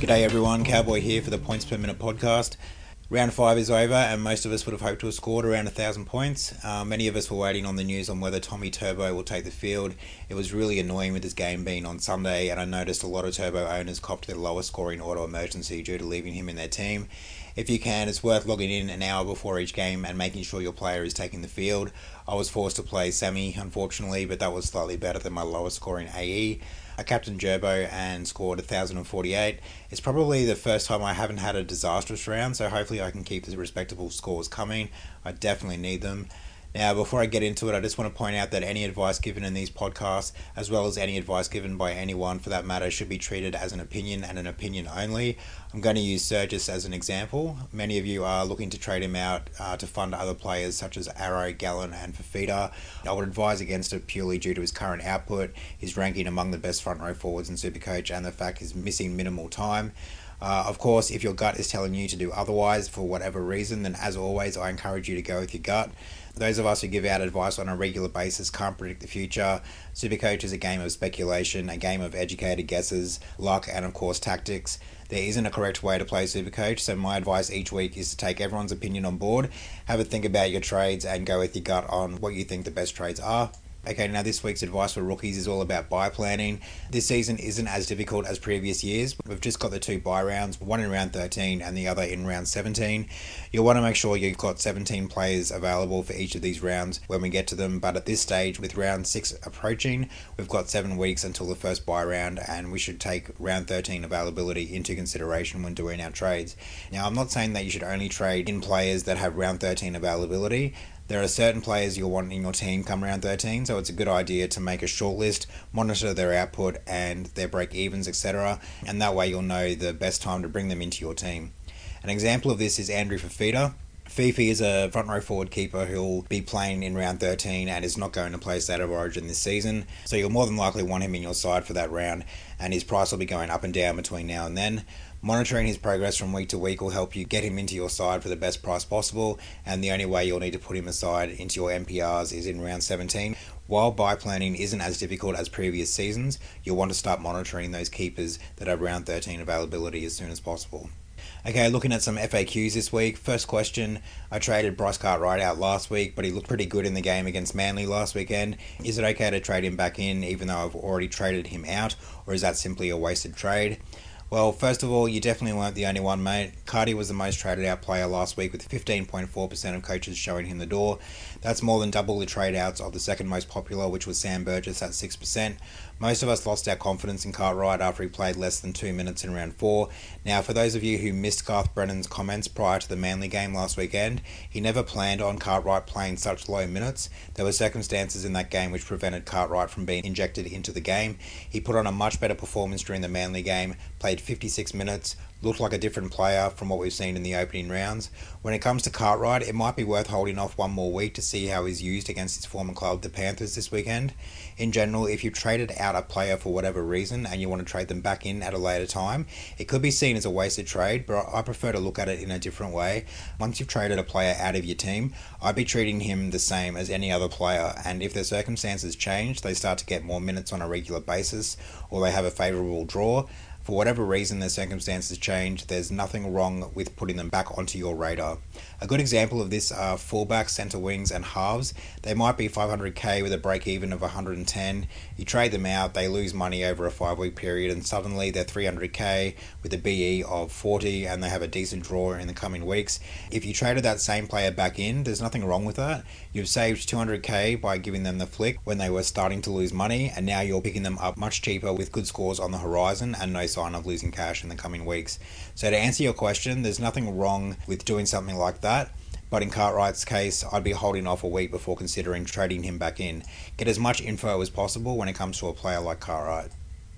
G'day everyone, Cowboy here for the Points Per Minute podcast. Round 5 is over and most of us would have hoped to have scored around 1,000 points. Many of us were waiting on the news on whether Tommy Turbo will take the field. It was really annoying with this game being on Sunday, and I noticed a lot of Turbo owners copped their lowest scoring auto emergency due to leaving him in their team. If you can, it's worth logging in an hour before each game and making sure your player is taking the field. I was forced to play Sammy, unfortunately, but that was slightly better than my lowest scoring AE. I captained Gerbo and scored 1,048. It's probably the first time I haven't had a disastrous round, so hopefully I can keep the respectable scores coming. I definitely need them. Now, before I get into it, I just want to point out that any advice given in these podcasts, as well as any advice given by anyone for that matter, should be treated as an opinion and an opinion only. I'm going to use Surgis as an example. Many of you are looking to trade him out to fund other players such as Arrow, Gallen and Fafita. I would advise against it purely due to his current output, his ranking among the best front row forwards in Supercoach, and the fact he's missing minimal time. Of course, if your gut is telling you to do otherwise for whatever reason, then as always, I encourage you to go with your gut. Those of us who give out advice on a regular basis can't predict the future. Supercoach is a game of speculation, a game of educated guesses, luck, and of course tactics. There isn't a correct way to play Supercoach, so my advice each week is to take everyone's opinion on board, have a think about your trades, and go with your gut on what you think the best trades are. Okay, now this week's advice for rookies is all about buy planning. This season isn't as difficult as previous years. We've just got the two buy rounds, one in round 13 and the other in round 17. You'll want to make sure you've got 17 players available for each of these rounds when we get to them, but at this stage, with round 6 approaching, we've got 7 weeks until the first buy round, and we should take round 13 availability into consideration when doing our trades. Now, I'm not saying that you should only trade in players that have round 13 availability. There are certain players you'll want in your team come round 13, so it's a good idea to make a shortlist, monitor their output and their break-evens, etc., and that way you'll know the best time to bring them into your team. An example of this is Andrew Fafita. Fifi is a front row forward keeper who'll be playing in round 13 and is not going to play State of Origin this season, so you'll more than likely want him in your side for that round, and his price will be going up and down between now and then. Monitoring his progress from week to week will help you get him into your side for the best price possible, and the only way you'll need to put him aside into your MPRs is in round 17. While buy planning isn't as difficult as previous seasons, you'll want to start monitoring those keepers that have round 13 availability as soon as possible. Okay, looking at some FAQs this week. First question, I traded Bryce Cartwright out last week, but he looked pretty good in the game against Manly last weekend. Is it okay to trade him back in even though I've already traded him out, or is that simply a wasted trade? Well, first of all, you definitely weren't the only one, mate. Cardi was the most traded out player last week with 15.4% of coaches showing him the door. That's more than double the trade outs of the second most popular, which was Sam Burgess at 6%. Most of us lost our confidence in Cartwright after he played less than 2 minutes in round 4. Now, for those of you who missed Garth Brennan's comments prior to the Manly game last weekend, he never planned on Cartwright playing such low minutes. There were circumstances in that game which prevented Cartwright from being injected into the game. He put on a much better performance during the Manly game, played 56 minutes, looked like a different player from what we've seen in the opening rounds. When it comes to Cartwright, it might be worth holding off one more week to see how he's used against his former club, the Panthers, this weekend. In general, if you've traded out a player for whatever reason and you want to trade them back in at a later time, it could be seen as a wasted trade, but I prefer to look at it in a different way. Once you've traded a player out of your team, I'd be treating him the same as any other player, and if their circumstances change, they start to get more minutes on a regular basis, or they have a favourable draw, for whatever reason their circumstances change, there's nothing wrong with putting them back onto your radar. A good example of this are fullbacks, centre wings and halves. They might be 500k with a break even of 110. You trade them out, they lose money over a 5-week period, and suddenly they're 300k with a BE of 40 and they have a decent draw in the coming weeks. If you traded that same player back in, there's nothing wrong with that. You've saved 200k by giving them the flick when they were starting to lose money, and now you're picking them up much cheaper with good scores on the horizon and no sign of losing cash in the coming weeks. So to answer your question, there's nothing wrong with doing something like that, but in Cartwright's case, I'd be holding off a week before considering trading him back in. Get as much info as possible when it comes to a player like Cartwright.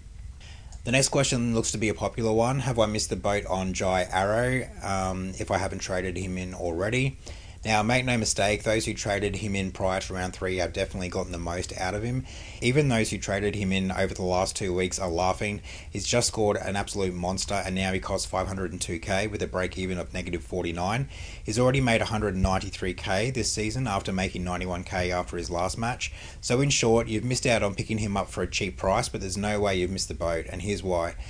The next question looks to be a popular one. Have I missed the boat on Jai Arrow if I haven't traded him in already? Now, make no mistake, those who traded him in prior to round 3 have definitely gotten the most out of him. Even those who traded him in over the last 2 weeks are laughing. He's just scored an absolute monster and now he costs 502k with a break even of negative 49. He's already made 193k this season after making 91k after his last match. So in short, you've missed out on picking him up for a cheap price, but there's no way you've missed the boat, and here's why.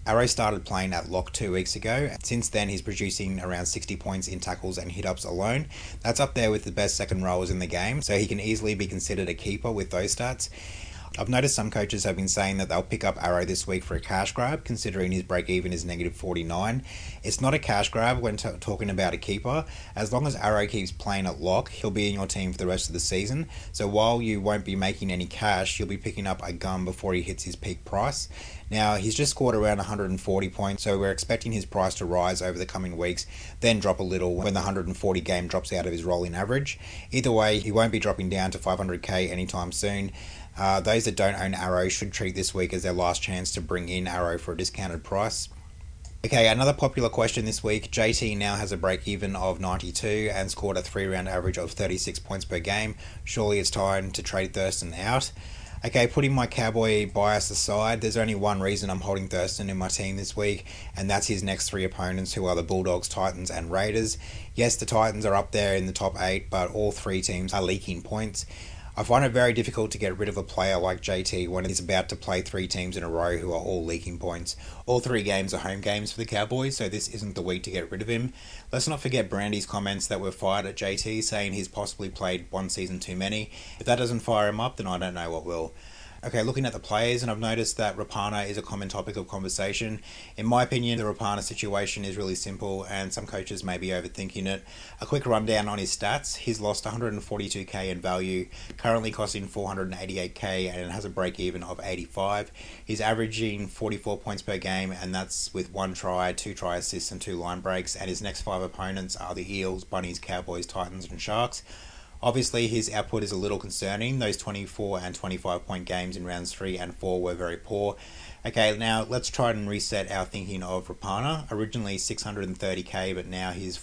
Arrow started playing at lock 2 weeks ago. Since then, he's producing around 60 points in tackles and hit-ups alone. That's up there with the best second rowers in the game, so he can easily be considered a keeper with those stats. I've noticed some coaches have been saying that they'll pick up Arrow this week for a cash grab, considering his break-even is negative 49. It's not a cash grab when talking about a keeper. As long as Arrow keeps playing at lock, he'll be in your team for the rest of the season. So while you won't be making any cash, you'll be picking up a gun before he hits his peak price. Now, he's just scored around 140 points, so we're expecting his price to rise over the coming weeks, then drop a little when the 140 game drops out of his rolling average. Either way, he won't be dropping down to 500k anytime soon. Those that don't own Arrow should treat this week as their last chance to bring in Arrow for a discounted price. Okay, another popular question this week. JT now has a break-even of 92 and scored a 3-round average of 36 points per game. Surely it's time to trade Thurston out. Okay, putting my Cowboy bias aside, there's only one reason I'm holding Thurston in my team this week, and that's his next 3 opponents, who are the Bulldogs, Titans, and Raiders. Yes, the Titans are up there in the top 8, but all 3 teams are leaking points. I find it very difficult to get rid of a player like JT when he's about to play 3 teams in a row who are all leaking points. All 3 games are home games for the Cowboys, so this isn't the week to get rid of him. Let's not forget Brandy's comments that were fired at JT, saying he's possibly played 1 season too many. If that doesn't fire him up, then I don't know what will. Okay, looking at the players, and I've noticed that Rapana is a common topic of conversation. In my opinion, the Rapana situation is really simple, and some coaches may be overthinking it. A quick rundown on his stats. He's lost 142k in value, currently costing 488k, and has a break-even of 85. He's averaging 44 points per game, and that's with 1 try, 2 try assists, and 2 line breaks, and his next 5 opponents are the Eels, Bunnies, Cowboys, Titans, and Sharks. Obviously, his output is a little concerning. Those 24 and 25 point games in rounds 3 and 4 were very poor. Okay, now let's try and reset our thinking of Rapana. Originally 630k, but now he's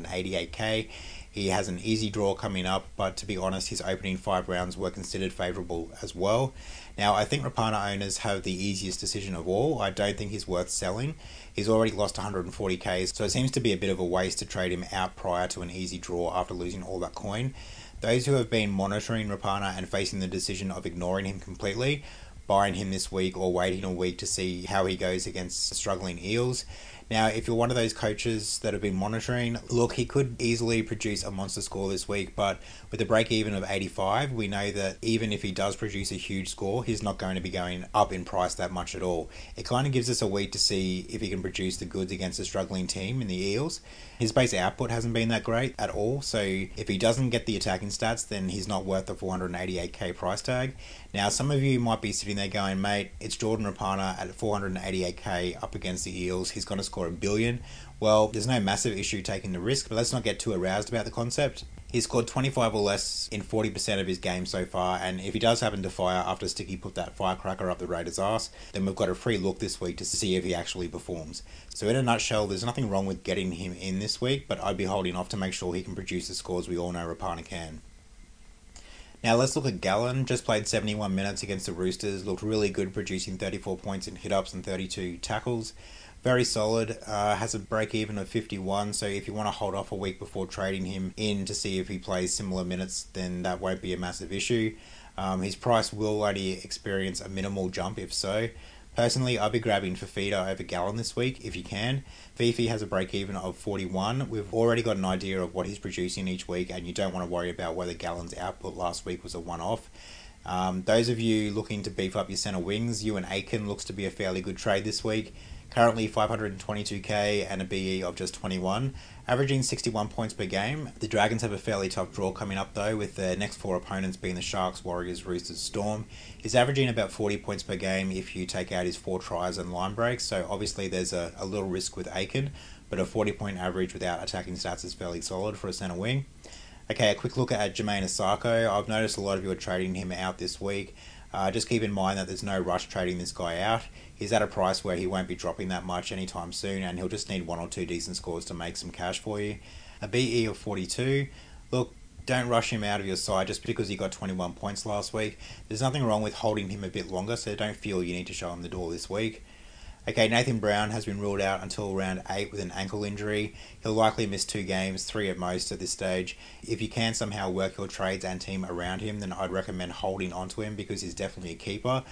488k. He has an easy draw coming up, but to be honest, his opening 5 rounds were considered favourable as well. Now, I think Rapana owners have the easiest decision of all. I don't think he's worth selling. He's already lost 140k, so it seems to be a bit of a waste to trade him out prior to an easy draw after losing all that coin. Those who have been monitoring Rapana and facing the decision of ignoring him completely, buying him this week or waiting a week to see how he goes against struggling Eels. Now, if you're one of those coaches that have been monitoring, look, he could easily produce a monster score this week, but with a break-even of 85, we know that even if he does produce a huge score, he's not going to be going up in price that much at all. It kind of gives us a week to see if he can produce the goods against a struggling team in the Eels. His base output hasn't been that great at all, so if he doesn't get the attacking stats, then he's not worth the 488k price tag. Now, some of you might be sitting there going, mate, it's Jordan Rapana at 488k up against the Eels. He's going to score $1 billion. Well, there's no massive issue taking the risk, but let's not get too aroused about the concept. He's scored 25 or less in 40% of his games so far, and if he does happen to fire after Sticky put that firecracker up the Raiders' arse, then we've got a free look this week to see if he actually performs. So in a nutshell, there's nothing wrong with getting him in this week, but I'd be holding off to make sure he can produce the scores we all know Rapana can. Now let's look at Gallen. Just played 71 minutes against the Roosters, looked really good, producing 34 points in hit-ups and 32 tackles. Very solid, has a break-even of 51, so if you want to hold off a week before trading him in to see if he plays similar minutes, then that won't be a massive issue. His price will only experience a minimal jump if so. Personally, I'll be grabbing Fifita over Gallen this week if you can. Fifi has a break-even of 41. We've already got an idea of what he's producing each week, and you don't want to worry about whether Gallen's output last week was a one-off. Those of you looking to beef up your centre wings, Euan Aitken looks to be a fairly good trade this week. Currently 522k and a BE of just 21, averaging 61 points per game. The Dragons have a fairly tough draw coming up though, with their next 4 opponents being the Sharks, Warriors, Roosters, Storm. He's averaging about 40 points per game if you take out his 4 tries and line breaks, so obviously there's a little risk with Aitken, but a 40 point average without attacking stats is fairly solid for a centre wing. Okay, a quick look at Jermaine Asako. I've noticed a lot of you are trading him out this week. Just keep in mind that there's no rush trading this guy out. He's at a price where he won't be dropping that much anytime soon, and he'll just need 1 or 2 decent scores to make some cash for you. A BE of 42. Look, don't rush him out of your side just because he got 21 points last week. There's nothing wrong with holding him a bit longer, so don't feel you need to show him the door this week. Okay, Nathan Brown has been ruled out until round 8 with an ankle injury. He'll likely miss 2 games, 3 at most at this stage. If you can somehow work your trades and team around him, then I'd recommend holding onto him because he's definitely a keeper.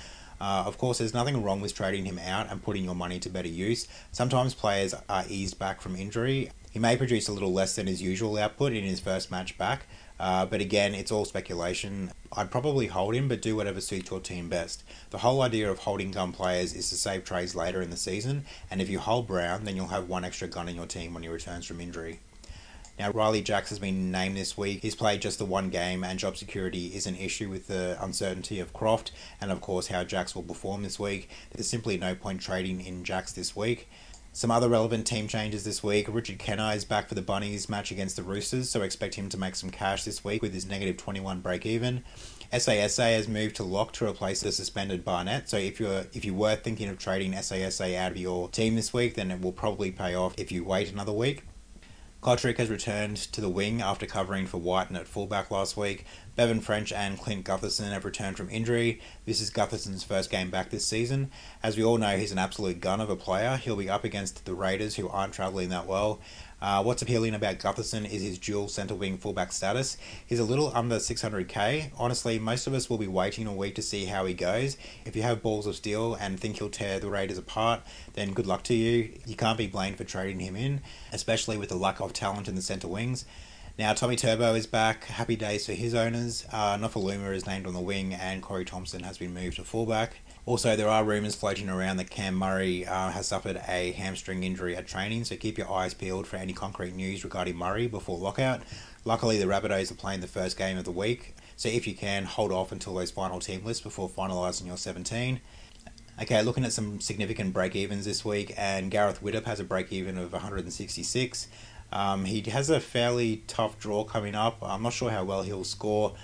Of course, there's nothing wrong with trading him out and putting your money to better use. Sometimes players are eased back from injury. He may produce a little less than his usual output in his first match back, but again, it's all speculation. I'd probably hold him, but do whatever suits your team best. The whole idea of holding gun players is to save trades later in the season, and if you hold Brown, then you'll have one extra gun in your team when he returns from injury. Now, Riley Jacks has been named this week. He's played just the one game, and job security is an issue with the uncertainty of Croft and, of course, how Jacks will perform this week. There's simply no point trading in Jacks this week. Some other relevant team changes this week. Richard Kennar is back for the Bunnies match against the Roosters, so expect him to make some cash this week with his negative 21 break even. SASA has moved to lock to replace the suspended Barnett, so if you were thinking of trading SASA out of your team this week, then it will probably pay off if you wait another week. Kotrick has returned to the wing after covering for Whiten at fullback last week. Bevan French and Clint Gutherson have returned from injury. This is Gutherson's first game back this season. As we all know, he's an absolute gun of a player. He'll be up against the Raiders, who aren't travelling that well. What's appealing about Gutherson is his dual centre wing fullback status. He's a little under 600k. Honestly, most of us will be waiting a week to see how he goes. If you have balls of steel and think he'll tear the Raiders apart, then good luck to you. You can't be blamed for trading him in, especially with the lack of talent in the centre wings. Now, Tommy Turbo is back. Happy days for his owners. Nofaluma is named on the wing, and Corey Thompson has been moved to fullback. Also, there are rumours floating around that Cam Murray has suffered a hamstring injury at training, so keep your eyes peeled for any concrete news regarding Murray before lockout. Luckily, the Rabbitohs are playing the first game of the week, so if you can, hold off until those final team lists before finalising your 17. Okay, looking at some significant break-evens this week, and Gareth Widdop has a break-even of 166. He has a fairly tough draw coming up. I'm not sure how well he'll score.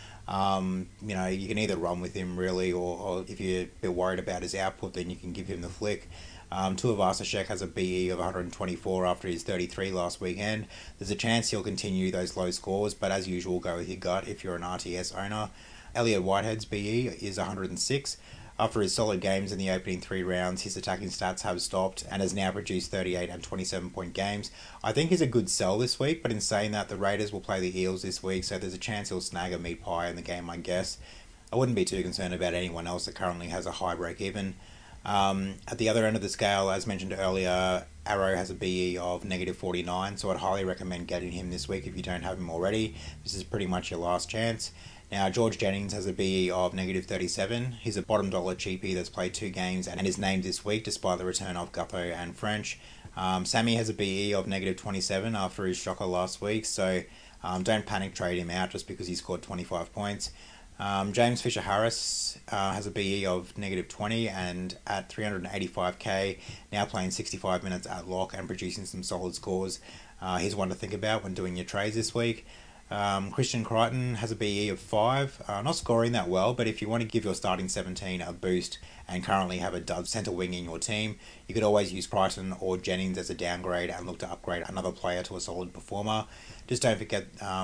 You can either run with him really, or if you're a bit worried about his output, then you can give him the flick. Tuivasa-Sheck has a BE of 124 after his 33 last weekend. There's a chance he'll continue those low scores, but as usual, go with your gut if you're an RTS owner. Elliot Whitehead's BE is 106. After his solid games in the opening 3 rounds, his attacking stats have stopped and has now produced 38 and 27-point games. I think he's a good sell this week, but in saying that, the Raiders will play the Eels this week, so there's a chance he'll snag a meat pie in the game, I guess. I wouldn't be too concerned about anyone else that currently has a high break-even. At the other end of the scale, as mentioned earlier, Arrow has a BE of negative 49, so I'd highly recommend getting him this week if you don't have him already. This is pretty much your last chance. Now, George Jennings has a BE of negative 37. He's a bottom dollar cheapie that's played 2 games and is named this week despite the return of Gutho and French. Sammy has a BE of negative 27 after his shocker last week, so don't panic trade him out just because he scored 25 points. James Fisher-Harris has a BE of negative 20 and at 385k, now playing 65 minutes at lock and producing some solid scores. He's one to think about when doing your trades this week. Christian Crichton has a BE of 5, not scoring that well, but if you want to give your starting 17 a boost and currently have a dud centre wing in your team, you could always use Crichton or Jennings as a downgrade and look to upgrade another player to a solid performer. Just don't forget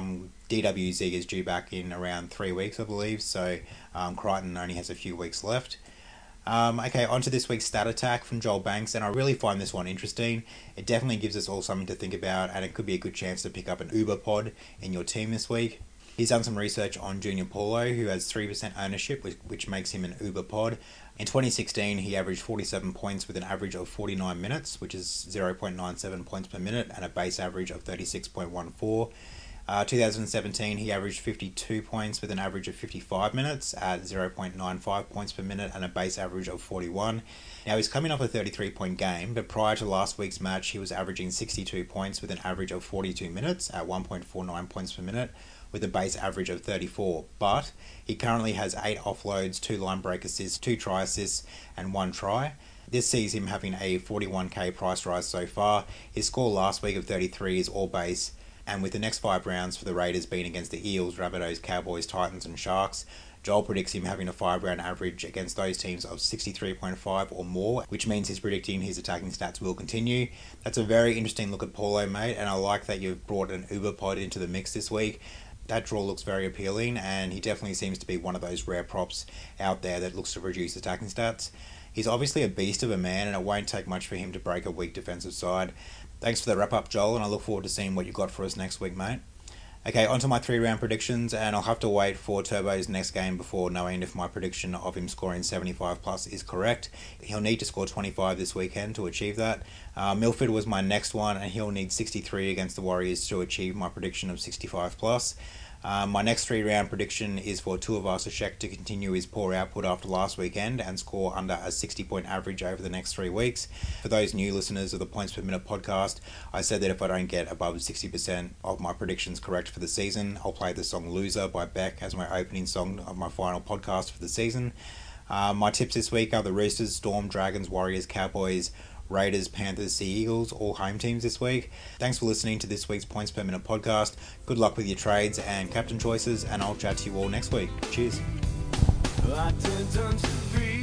DWZ is due back in around 3 weeks, I believe, so Crichton only has a few weeks left. Okay, on to this week's stat attack from Joel Banks, and I really find this one interesting. It definitely gives us all something to think about, and it could be a good chance to pick up an Uber pod in your team this week. He's done some research on Junior Paulo, who has 3% ownership, which makes him an Uber pod. In 2016, he averaged 47 points with an average of 49 minutes, which is 0.97 points per minute, and a base average of 36.14. 2017, he averaged 52 points with an average of 55 minutes at 0.95 points per minute and a base average of 41. Now, he's coming off a 33-point game, but prior to last week's match, he was averaging 62 points with an average of 42 minutes at 1.49 points per minute with a base average of 34. But he currently has 8 offloads, 2 line break assists, 2 try assists, and 1 try. This sees him having a 41k price rise so far. His score last week of 33 is all base, and with the next 5 rounds for the Raiders being against the Eels, Rabbitohs, Cowboys, Titans and Sharks, Joel predicts him having a 5-round average against those teams of 63.5 or more, which means he's predicting his attacking stats will continue. That's a very interesting look at Paulo, mate, and I like that you've brought an Uber pod into the mix this week. That draw looks very appealing, and he definitely seems to be one of those rare props out there that looks to reduce attacking stats. He's obviously a beast of a man, and it won't take much for him to break a weak defensive side. Thanks for the wrap-up, Joel, and I look forward to seeing what you've got for us next week, mate. Okay, onto my 3-round predictions, and I'll have to wait for Turbo's next game before knowing if my prediction of him scoring 75 plus is correct. He'll need to score 25 this weekend to achieve that. Milford was my next one, and he'll need 63 against the Warriors to achieve my prediction of 65 plus. My next 3-round prediction is for Tuivasa-Sheck to continue his poor output after last weekend and score under a 60-point average over the next 3 weeks. For those new listeners of the Points Per Minute podcast, I said that if I don't get above 60% of my predictions correct for the season, I'll play the song Loser by Beck as my opening song of my final podcast for the season. My tips this week are the Roosters, Storm, Dragons, Warriors, Cowboys, Raiders, Panthers, Sea Eagles, all home teams this week. Thanks for listening to this week's Points Per Minute podcast. Good luck with your trades and captain choices, and I'll chat to you all next week. Cheers.